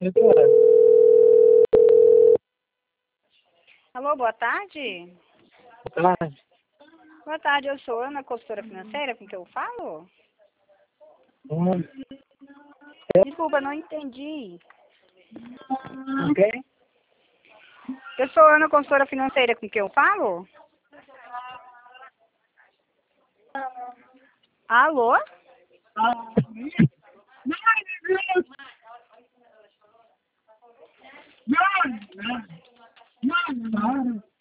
Alô, boa tarde. Boa tarde. Boa tarde, eu sou Ana, consultora financeira, com quem eu falo? Desculpa, não entendi. Ok? Eu sou Ana, consultora financeira, com quem eu falo? Alô? Não.